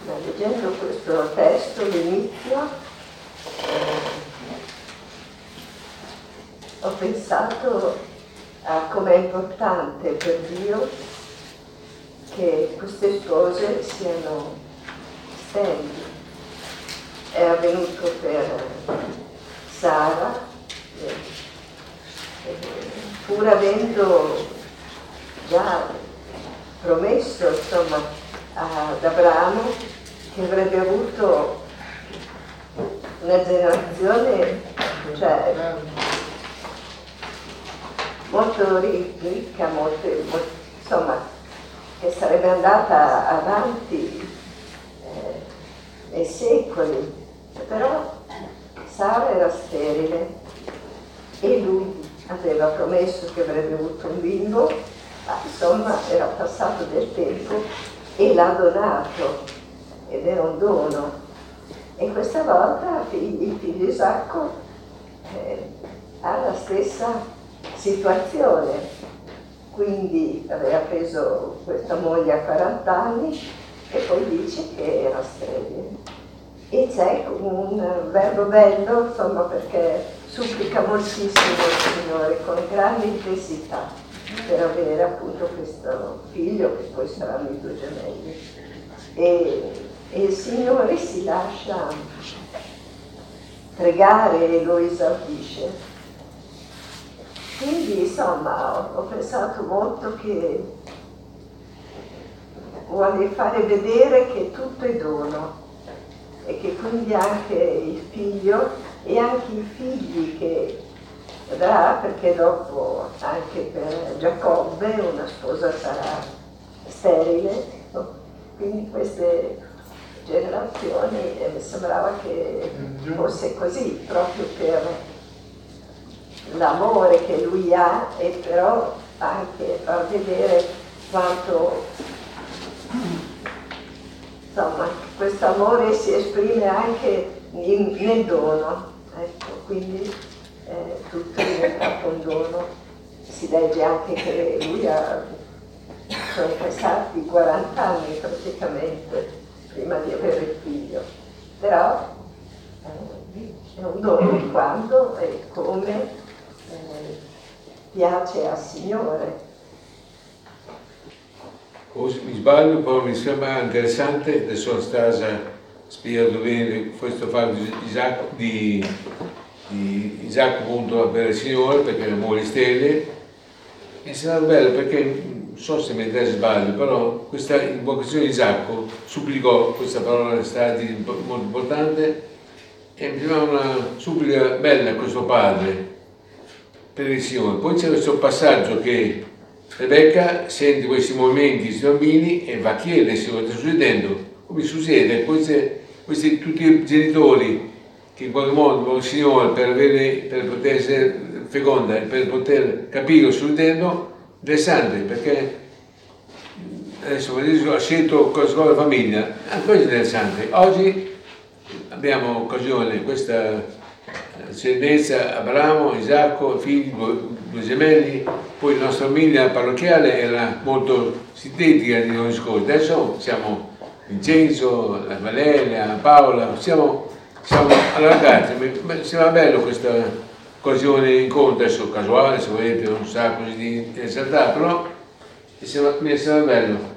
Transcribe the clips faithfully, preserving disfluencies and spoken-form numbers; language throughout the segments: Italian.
Ma leggendo questo testo, l'inizio, eh, ho pensato a com'è importante per Dio che queste spose siano sterili. È avvenuto per Sara, eh, eh, pur avendo già promesso, insomma, ad Abramo che avrebbe avuto una generazione, cioè, molto ricca, molto, molto, insomma, che sarebbe andata avanti eh, nei secoli. Però Sara era sterile e lui aveva promesso che avrebbe avuto un bimbo, ma insomma era passato del tempo e l'ha donato, ed era un dono. E questa volta il figlio Isacco eh, ha la stessa situazione, quindi aveva preso questa moglie a quaranta anni e poi dice che era sterile. E c'è un verbo bello, insomma, perché supplica moltissimo il Signore con grande intensità per avere appunto questo figlio che poi saranno i due gemelli. E, e il Signore si lascia pregare e lo esaudisce. Quindi insomma ho, ho pensato molto che vuole fare vedere che tutto è dono e che quindi anche il figlio e anche i figli che avrà, perché dopo anche per Giacobbe una sposa sarà sterile, no? Quindi queste generazioni eh, mi sembrava che fosse così, proprio per l'amore che lui ha e però anche far vedere quanto, insomma, questo amore si esprime anche in, nel dono, ecco, quindi eh, tutto è diventato un dono. Si legge anche che lui ha, sono passati quaranta anni praticamente prima di avere il figlio, però eh, è un dono quando e come eh, piace al Signore. O se mi sbaglio, poi mi sembra interessante, adesso sta spiegando bene questo fatto di Isacco, di, di Isacco appunto per il Signore, perché è amore stelle, e sarà bello perché, non so se mi sbaglio, però questa invocazione di Isacco supplicò, questa parola è stata molto importante, e mi sembrava una supplica bella a questo padre per il Signore. Poi c'è questo passaggio che Rebecca sente questi movimenti, questi bambini e va a chiedere se cosa sta succedendo, come succede, questi, questi tutti i genitori che in qualche modo il Signore per, avere, per poter essere feconda e per poter capire cosa sta succedendo, interessante perché adesso ha scelto cosa con la famiglia, anche questo è interessante. Oggi abbiamo occasione, questa discendenza, Abramo, Isacco, figli, due, due gemelli, poi la nostra famiglia parrocchiale era molto sintetica nei giorni scorsi, adesso siamo Vincenzo, la Valeria, Paola, siamo, siamo allargati, mi sembra bello questa occasione di incontro, adesso casuale se volete, non sa così di esaltato, però mi sembra, mi sembra bello.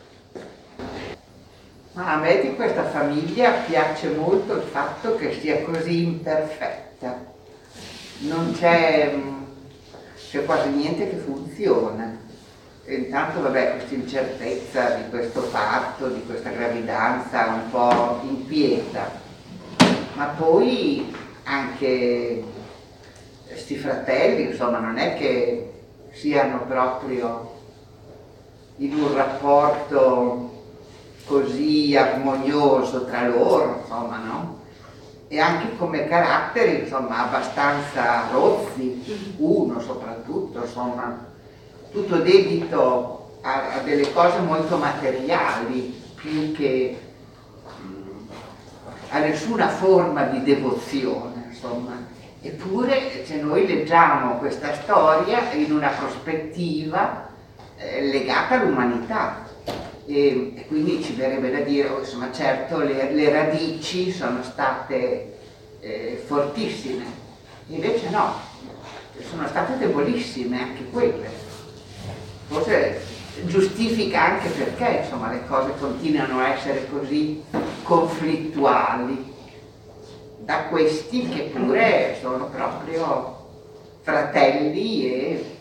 Ma a me di questa famiglia piace molto il fatto che sia così imperfetta, non c'è, c'è quasi niente che funziona. E intanto vabbè, questa incertezza di questo parto, di questa gravidanza un po' inquieta, ma poi anche questi fratelli, insomma, non è che siano proprio in un rapporto così armonioso tra loro, insomma, no? E anche come caratteri, insomma, abbastanza rozzi, uno soprattutto, insomma, tutto dedito a, a delle cose molto materiali, più che mh, a nessuna forma di devozione, insomma. Eppure, se noi leggiamo questa storia in una prospettiva eh, legata all'umanità, e, e quindi ci verrebbe da dire, oh, insomma, certo le, le radici sono state eh, fortissime, invece no, sono state debolissime anche quelle. Forse giustifica anche perché, insomma, le cose continuano a essere così conflittuali da questi che pure sono proprio fratelli e,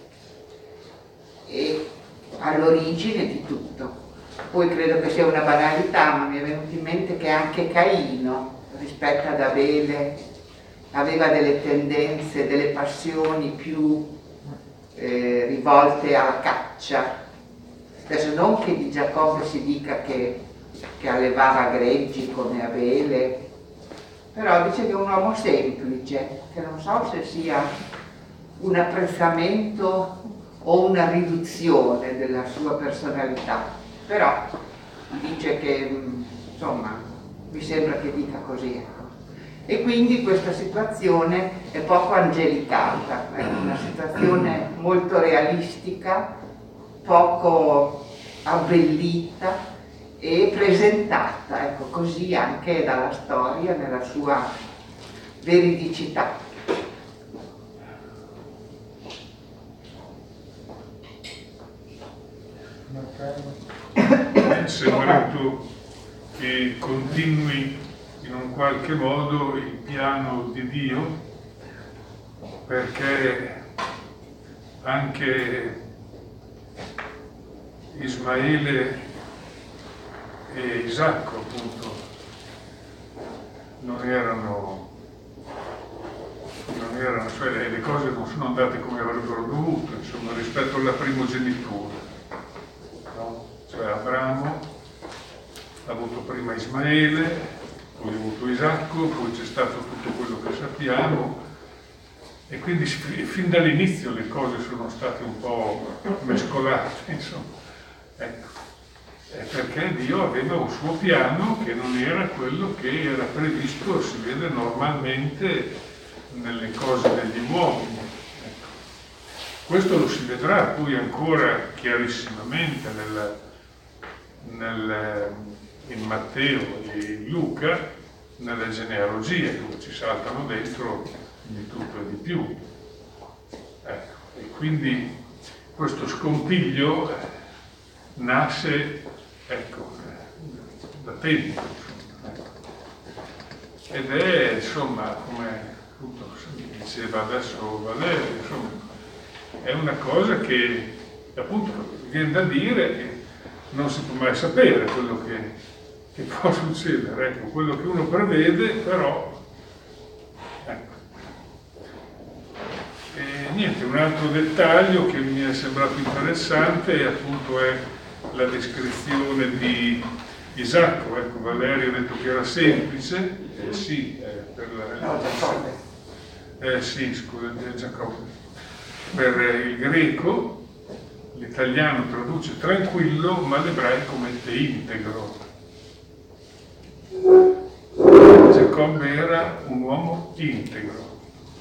e all'origine di tutto. Poi credo che sia una banalità, ma mi è venuto in mente che anche Caino, rispetto ad Abele, aveva delle tendenze, delle passioni più eh, rivolte alla caccia. Adesso non che di Giacobbe si dica che, che allevava greggi come Abele, però dice che è un uomo semplice, che non so se sia un apprezzamento o una riduzione della sua personalità, però dice che, insomma, mi sembra che dica così, ecco. E quindi questa situazione è poco angelicata, è una situazione molto realistica, poco abbellita e presentata, ecco, così anche dalla storia nella sua veridicità. Mi sembra che continui in un qualche modo il piano di Dio, perché anche Ismaele e Isacco appunto non erano, non erano, cioè le cose non sono andate come avrebbero dovuto, insomma, rispetto alla primogenitura, no? Cioè Abramo ha avuto prima Ismaele, poi ha avuto Isacco, poi c'è stato tutto quello che sappiamo, e quindi fin dall'inizio le cose sono state un po' mescolate, insomma. Ecco. È perché Dio aveva un suo piano che non era quello che era previsto, si vede normalmente nelle cose degli uomini. Ecco. Questo lo si vedrà poi ancora chiarissimamente nel, nel, in Matteo e in Luca, nelle genealogie, dove ci saltano dentro di tutto e di più. Ecco. E quindi questo scompiglio nasce, ecco, da tempo, ecco. Ed è, insomma, come appunto diceva adesso Valerio, insomma, è una cosa che appunto viene da dire che non si può mai sapere quello che, che può succedere, ecco, quello che uno prevede, però, ecco. E niente, un altro dettaglio che mi è sembrato interessante appunto è la descrizione di Isacco. Ecco, Valerio ha detto che era semplice, eh, sì, eh, per la... No, Giacobbe. Eh sì, scusa, Giacobbe. Per il greco, l'italiano traduce tranquillo, ma l'ebraico mette integro. Giacobbe era un uomo integro.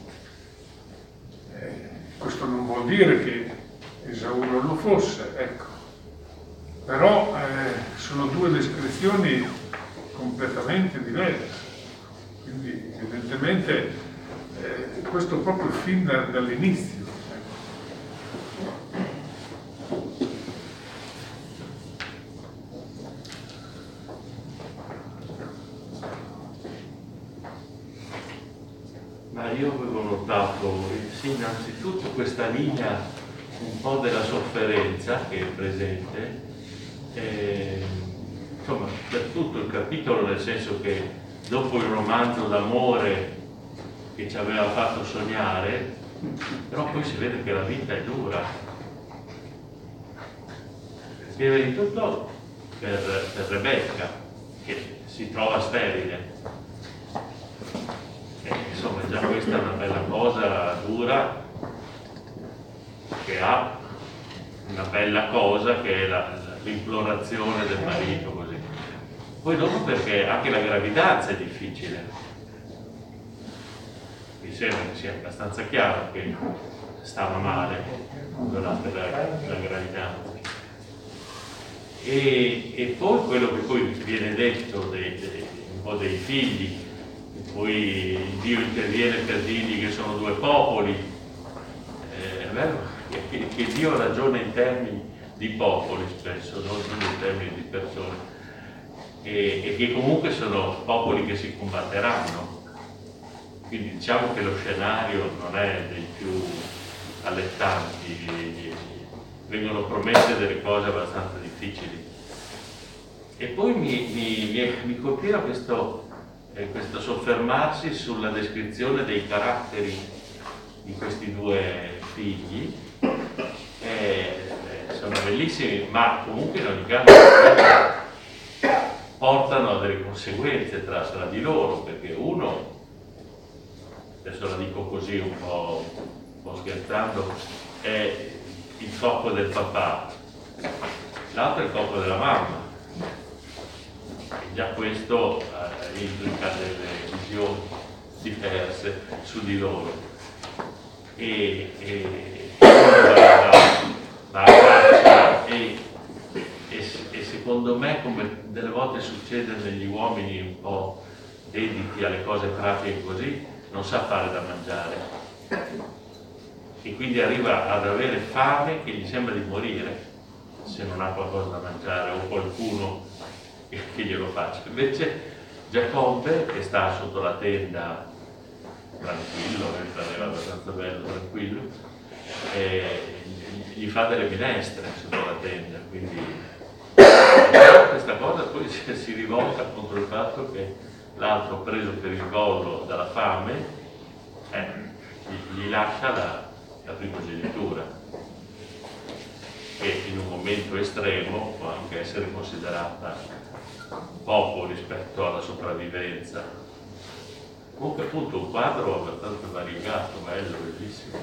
Eh, questo non vuol dire che Esaù non lo fosse, ecco. Però eh, sono due descrizioni completamente diverse, quindi evidentemente eh, questo proprio fin da, dall'inizio. Ma io avevo notato, sì, innanzitutto questa linea un po' della sofferenza che è presente, e, insomma, per tutto il capitolo, nel senso che dopo il romanzo d'amore che ci aveva fatto sognare, però poi si vede che la vita è dura. Prima di tutto per, per Rebecca, che si trova sterile. E, insomma, già questa è una bella cosa dura, che ha una bella cosa che è la, l'implorazione del marito, così. Poi dopo perché anche la gravidanza è difficile. Mi sembra che sia abbastanza chiaro che stava male durante la, la gravidanza. E, e poi quello che poi viene detto dei, dei, un po' dei figli, poi Dio interviene per dirgli che sono due popoli, eh, è vero che, che Dio ragiona in termini di popoli spesso, non in termini di persone, e, e che comunque sono popoli che si combatteranno, quindi diciamo che lo scenario non è dei più allettanti, vengono promesse delle cose abbastanza difficili. E poi mi, mi, mi, mi colpiva questo, eh, questo soffermarsi sulla descrizione dei caratteri di questi due figli. Eh, sono bellissimi, ma comunque in ogni caso portano a delle conseguenze tra, tra di loro, perché uno, adesso la dico così un po', un po' scherzando, è il cocco del papà, l'altro è il cocco della mamma. E già questo eh, implica delle visioni diverse su di loro. E, e, va, va a caccia e, e, e secondo me, come delle volte succede negli uomini un po' dediti alle cose pratiche così, non sa fare da mangiare. E quindi arriva ad avere fame che gli sembra di morire se non ha qualcosa da mangiare o qualcuno che, che glielo faccia. Invece Giacobbe, che sta sotto la tenda tranquillo, mentre era abbastanza bello, tranquillo, eh, gli fa delle minestre sotto la tenda, quindi questa cosa poi si, si rivolta contro il fatto che l'altro, preso per il collo dalla fame, eh, gli, gli lascia la la primogenitura, che in un momento estremo può anche essere considerata poco rispetto alla sopravvivenza. Comunque appunto un quadro abbastanza variegato, bello, bellissimo.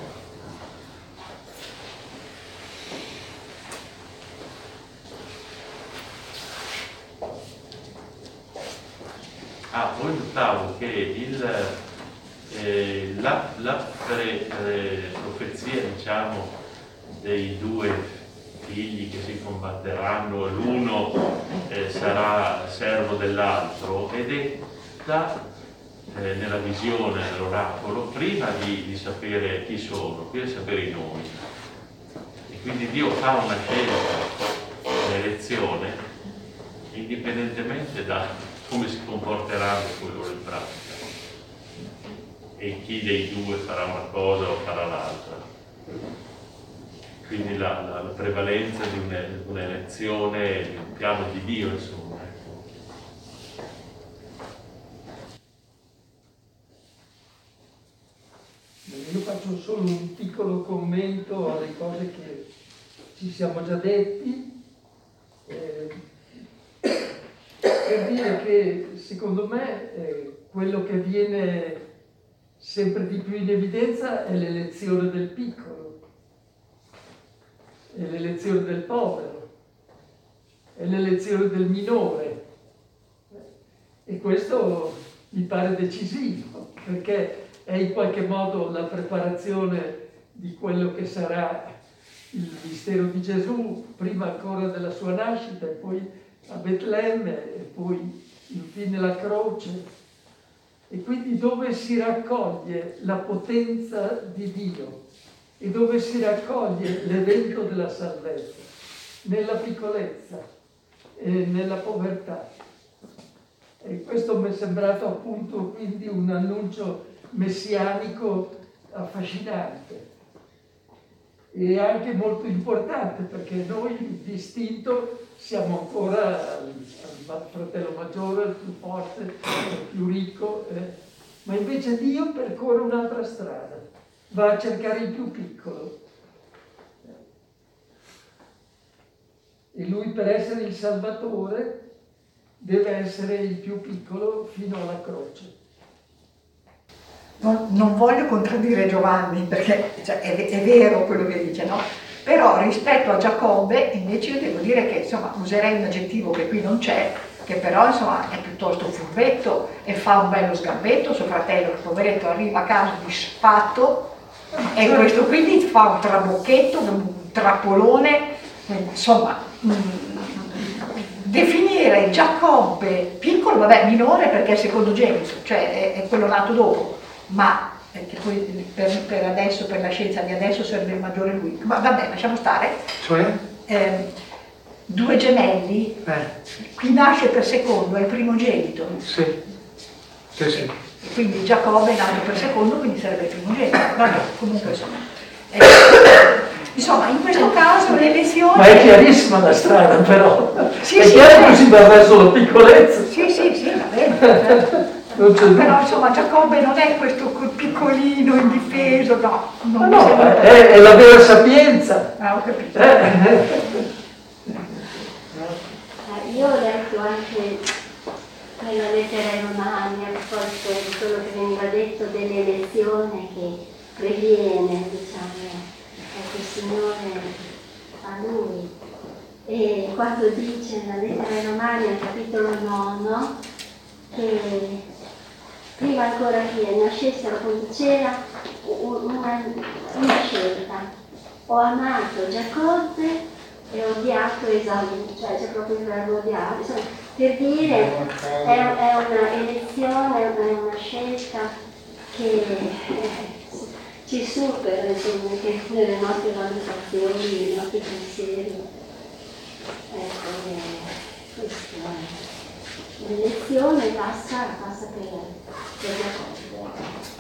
Ah, poi notavo che il Eh, la, la pre, eh, profezia, diciamo, dei due figli che si combatteranno, l'uno eh, sarà servo dell'altro, è detta eh, nella visione, nell'oracolo, prima di, di sapere chi sono, prima di sapere i nomi. E quindi Dio fa una scelta, un'elezione, indipendentemente da come si comporteranno poi loro in pratica. E chi dei due farà una cosa o farà l'altra. Quindi la, la, la prevalenza di un'elezione, di un piano di Dio, insomma. Io faccio solo un piccolo commento alle cose che ci siamo già detti, eh, per dire che secondo me eh, quello che viene sempre di più in evidenza è l'elezione del piccolo, è l'elezione del povero, è l'elezione del minore. E questo mi pare decisivo, perché è in qualche modo la preparazione di quello che sarà il mistero di Gesù, prima ancora della sua nascita, e poi a Betlemme, e poi infine la croce. E quindi dove si raccoglie la potenza di Dio e dove si raccoglie l'evento della salvezza, nella piccolezza e nella povertà. E questo mi è sembrato appunto quindi un annuncio messianico affascinante e anche molto importante, perché noi d'istinto siamo ancora al, al fratello maggiore, il più forte, il più ricco, eh. ma invece Dio percorre un'altra strada, va a cercare il più piccolo. E lui, per essere il Salvatore, deve essere il più piccolo fino alla croce. Non, non voglio contraddire Giovanni, perché cioè, è, è vero quello che dice, no? Però rispetto a Giacobbe invece io devo dire che insomma userei un aggettivo che qui non c'è, che però insomma è piuttosto furbetto e fa un bello sgambetto. Suo fratello, che poveretto, arriva a casa disfatto e questo quindi fa un trabocchetto, un trappolone, insomma definire Giacobbe piccolo, vabbè, minore perché è il secondogenito, cioè è, è quello nato dopo, ma eh, che poi per, per adesso, per la scienza di adesso sarebbe il maggiore lui. Ma vabbè, lasciamo stare. Cioè? Eh, due gemelli, Eh, chi nasce per secondo è il primogenito. sì, sì, sì. Quindi Giacobbe è nato per secondo, quindi sarebbe il primogenito. Vabbè, comunque insomma. Eh, insomma, in questo caso le lezioni... Ma è chiarissima la strada, però. Sì, è sì, chiaro certo. che si va verso la piccolezza. Sì, sì, sì, va bene. certo. Non c'è dubbio. Però insomma Giacobbe non è questo piccolino indifeso, no. Ma Non mi no, sembra- è, è la vera sapienza. Ah, ho capito. Eh. Eh, Io ho letto anche nella lettera ai Romani, a proposito di quello che veniva detto dell'elezione che previene, diciamo, ecco, il Signore a lui. E quando dice nella lettera ai Romani, al capitolo nono, che prima ancora che nascessero, quando c'era una, una scelta. Ho amato Giacobbe e ho odiato Esaù, cioè c'è proprio il verbo odiare. Insomma, per dire, è, è una elezione, è una scelta che eh, ci supera, insomma, che nelle nostre valutazioni, nei nostri pensieri. Ecco, eh, questo è. L'elezione passa, passa per, per Giacobbe.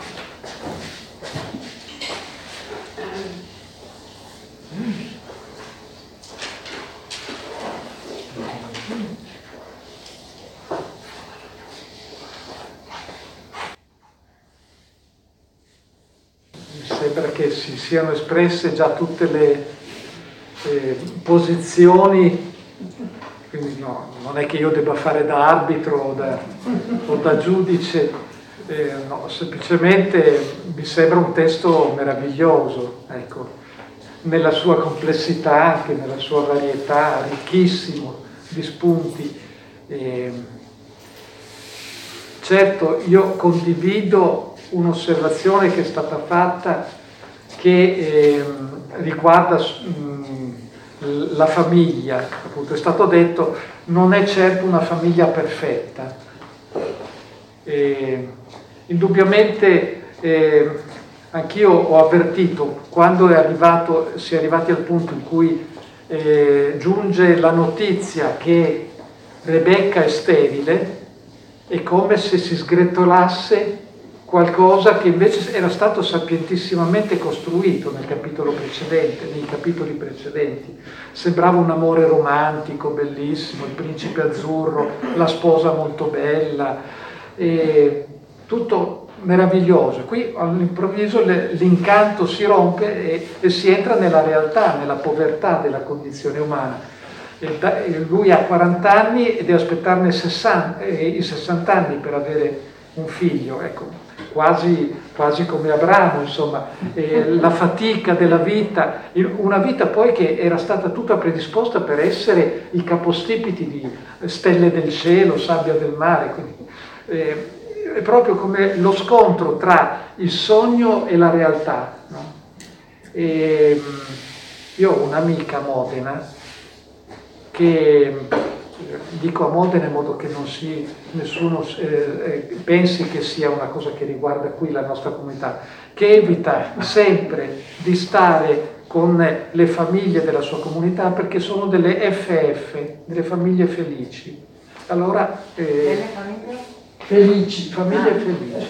Mi sembra che si siano espresse già tutte le eh, posizioni, quindi no, non è che io debba fare da arbitro o da, o da giudice, eh, no, semplicemente mi sembra un testo meraviglioso, ecco, nella sua complessità, anche nella sua varietà, ricchissimo di spunti. Eh, certo, io condivido un'osservazione che è stata fatta che eh, riguarda mh, la famiglia, appunto è stato detto non è certo una famiglia perfetta. Eh, indubbiamente eh, anch'io ho avvertito quando è arrivato, si è arrivati al punto in cui eh, giunge la notizia che Rebecca è sterile, è come se si sgretolasse qualcosa che invece era stato sapientissimamente costruito nel capitolo precedente, nei capitoli precedenti. Sembrava un amore romantico, bellissimo, il principe azzurro, la sposa molto bella, e tutto meraviglioso. Qui all'improvviso l'incanto si rompe e, e si entra nella realtà, nella povertà della condizione umana. E da, e lui ha quaranta anni e deve aspettarne sessanta, eh, i sessanta anni per avere un figlio, ecco, quasi, quasi come Abramo, insomma, eh, la fatica della vita, una vita poi che era stata tutta predisposta per essere i capostipiti di stelle del cielo, sabbia del mare, quindi, eh, è proprio come lo scontro tra il sogno e la realtà, no? E, io ho un'amica a Modena che, dico a Modena in modo che non si, nessuno eh, pensi che sia una cosa che riguarda qui la nostra comunità, che evita sempre di stare con le famiglie della sua comunità perché sono delle F F, delle famiglie felici. Allora, eh, Delle famiglie? Felici, famiglie felici.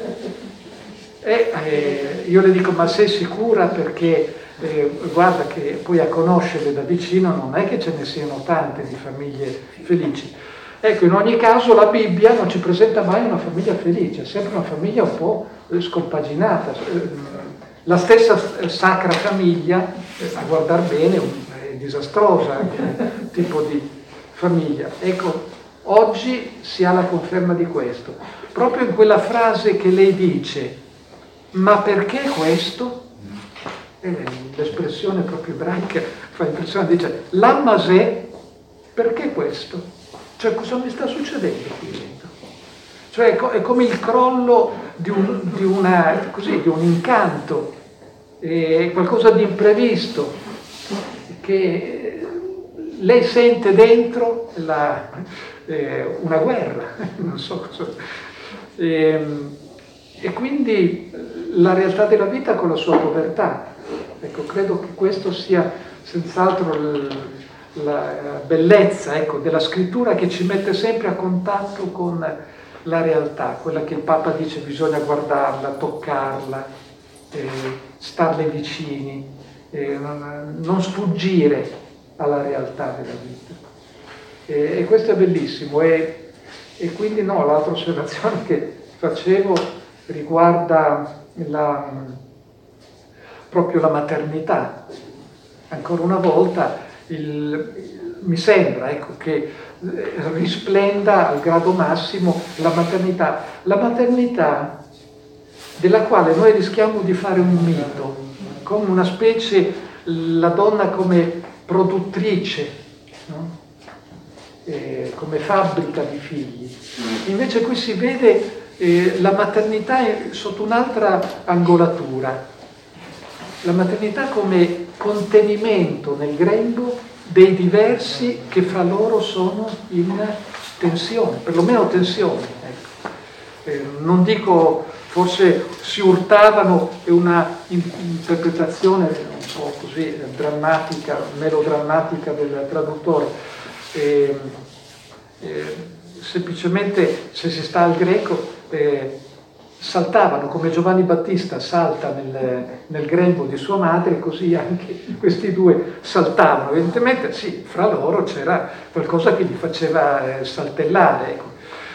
E eh, io le dico, ma sei sicura? Perché eh, guarda che poi a conoscerle da vicino non è che ce ne siano tante di famiglie felici. Ecco, in ogni caso la Bibbia non ci presenta mai una famiglia felice, è sempre una famiglia un po' scompaginata. La stessa Sacra Famiglia, a guardar bene, è disastrosa come tipo di famiglia. Ecco, oggi si ha la conferma di questo, proprio in quella frase che lei dice, ma perché questo? E l'espressione proprio ebraica fa impressione, dice, l'ammasè, perché questo? Cioè, cosa mi sta succedendo qui dentro? Cioè, è come il crollo di un, di una, così, di un incanto, è qualcosa di imprevisto, che lei sente dentro la, eh, una guerra, non so cosa. E, e quindi la realtà della vita con la sua povertà. Ecco, credo che questo sia senz'altro l, la bellezza, ecco, della scrittura, che ci mette sempre a contatto con la realtà, quella che il Papa dice bisogna guardarla, toccarla, eh, starle vicini, eh, non, non sfuggire alla realtà della vita. E, e questo è bellissimo. E, e quindi no, l'altra osservazione che facevo riguarda la, proprio la maternità. Ancora una volta il, mi sembra, ecco, che risplenda al grado massimo la maternità. La maternità della quale noi rischiamo di fare un mito, come una specie, la donna come produttrice, no? Eh, come fabbrica di figli. Invece qui si vede eh, la maternità sotto un'altra angolatura. La maternità come contenimento nel grembo dei diversi che fra loro sono in tensione, perlomeno tensione. Ecco. Eh, non dico, forse si urtavano, è una interpretazione un po' così drammatica, melodrammatica del traduttore. Eh, eh, semplicemente, se si sta al greco, eh, saltavano come Giovanni Battista salta nel, nel grembo di sua madre, così anche questi due saltavano. Evidentemente sì, fra loro c'era qualcosa che li faceva eh, saltellare, ecco.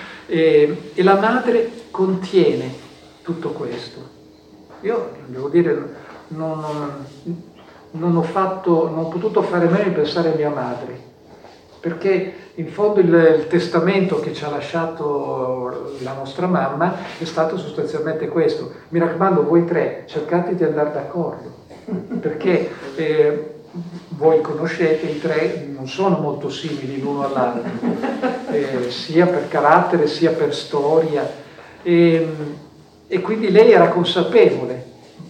E, e la madre contiene tutto questo. Io devo dire, non, non, non ho fatto, non ho potuto fare meglio di pensare a mia madre, perché in fondo il, il testamento che ci ha lasciato la nostra mamma è stato sostanzialmente questo: mi raccomando, voi tre cercate di andare d'accordo, perché eh, voi conoscete, i tre non sono molto simili l'uno all'altro, eh, sia per carattere sia per storia, e, e quindi lei era consapevole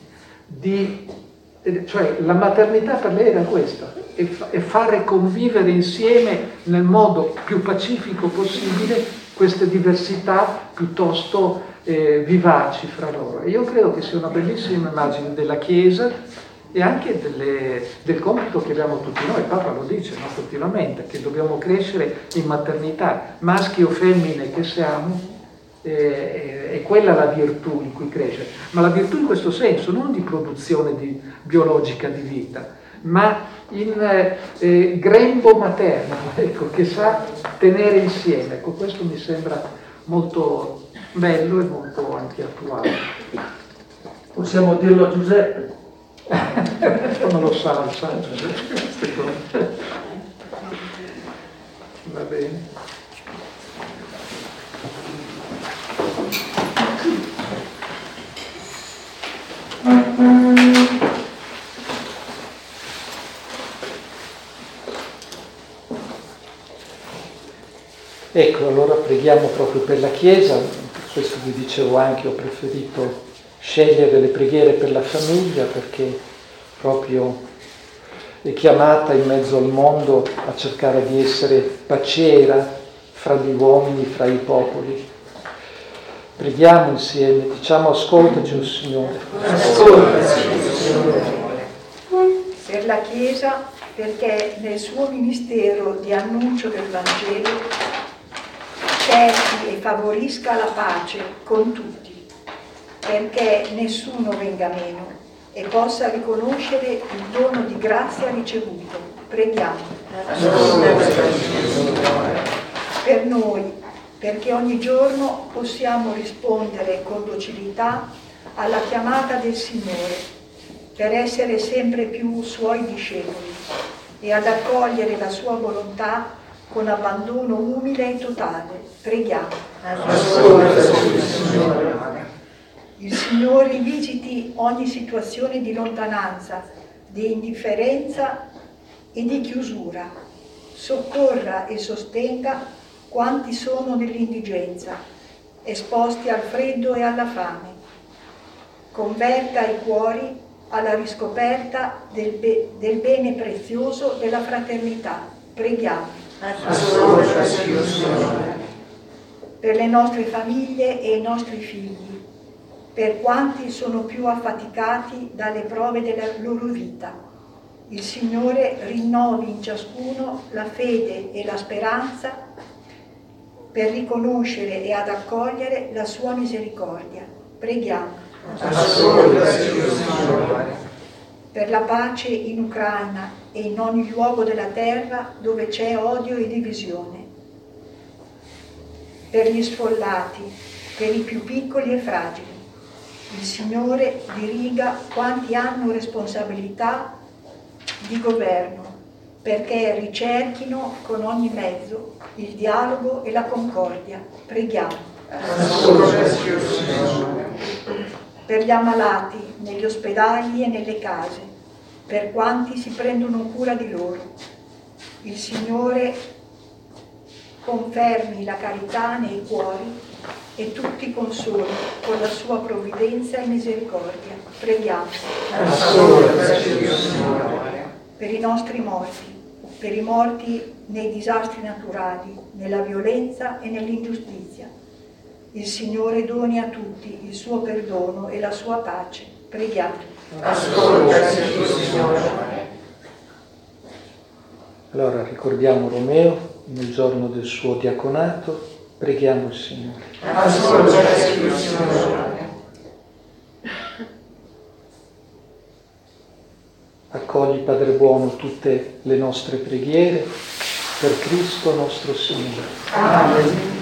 di, cioè la maternità per lei era questa, e fare convivere insieme nel modo più pacifico possibile queste diversità piuttosto eh, vivaci fra loro. E io credo che sia una bellissima immagine della Chiesa e anche delle, del compito che abbiamo tutti noi. Il Papa lo dice, no, continuamente, che dobbiamo crescere in maternità, maschi o femmine che siamo, eh, è quella la virtù in cui crescere, ma la virtù in questo senso, non di produzione di, biologica di vita, ma in eh, grembo materno, ecco, che sa tenere insieme. Ecco, questo mi sembra molto bello e molto anche attuale. Possiamo dirlo a Giuseppe? Non lo sa, lo sa Giuseppe, queste cose. Va bene. Ecco, allora preghiamo proprio per la Chiesa. Per questo vi dicevo anche, ho preferito scegliere le preghiere per la famiglia, perché proprio è chiamata in mezzo al mondo a cercare di essere paciera fra gli uomini, fra i popoli. Preghiamo insieme, diciamo: ascoltaci, o Signore. Ascoltaci, Signore. Per la Chiesa, perché nel suo ministero di annuncio del Vangelo cerchi e favorisca la pace con tutti, perché nessuno venga meno e possa riconoscere il dono di grazia ricevuto. Preghiamo. Per noi, perché ogni giorno possiamo rispondere con docilità alla chiamata del Signore, per essere sempre più Suoi discepoli e ad accogliere la Sua volontà con abbandono umile e totale. Preghiamo. Il Signore visiti ogni situazione di lontananza, di indifferenza e di chiusura. Soccorra e sostenga quanti sono nell'indigenza, esposti al freddo e alla fame. Converta i cuori alla riscoperta del, be- del bene prezioso della fraternità. Preghiamo. Ascoltaci, o Signore. Per le nostre famiglie e i nostri figli, per quanti sono più affaticati dalle prove della loro vita. Il Signore rinnovi in ciascuno la fede e la speranza per riconoscere e ad accogliere la sua misericordia. Preghiamo. Ascoltaci, o Signore. Per la pace in Ucraina e in ogni luogo della terra dove c'è odio e divisione. Per gli sfollati, per i più piccoli e fragili. Il Signore diriga quanti hanno responsabilità di governo, perché ricerchino con ogni mezzo il dialogo e la concordia. Preghiamo. Ascoltaci, o Signore. Per gli ammalati negli ospedali e nelle case, per quanti si prendono cura di loro. Il Signore confermi la carità nei cuori e tutti consoli con la sua provvidenza e misericordia. Preghiamo. Ascoltaci, o Signore. Per i nostri morti, per i morti nei disastri naturali, nella violenza e nell'ingiustizia. Il Signore doni a tutti il suo perdono e la sua pace. Preghiamo. Ascoltaci, o Signore. Allora ricordiamo Romeo nel giorno del suo diaconato, preghiamo il Signore. Ascoltaci, o Signore. Accogli, Padre buono, tutte le nostre preghiere per Cristo nostro Signore. Amen.